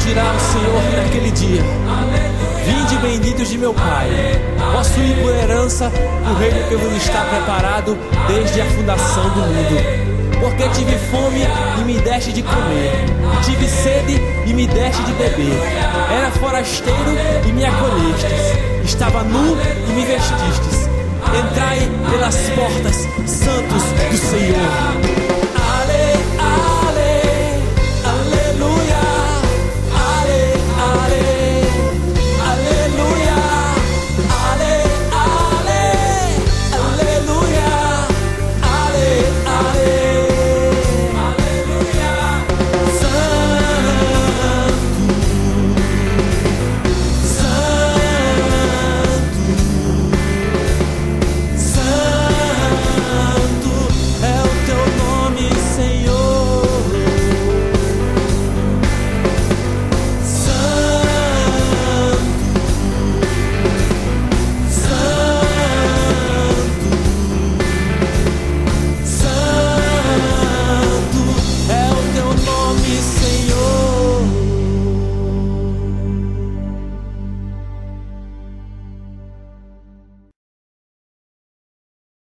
dirá o Senhor naquele dia: vinde benditos de meu Pai, possuí por herança o reino que vos está preparado desde a fundação do mundo. Porque tive fome e me deste de comer, tive sede e me deste de beber, era forasteiro e me acolhestes, estava nu e me vestistes. Entrai pelas portas, santos do Senhor.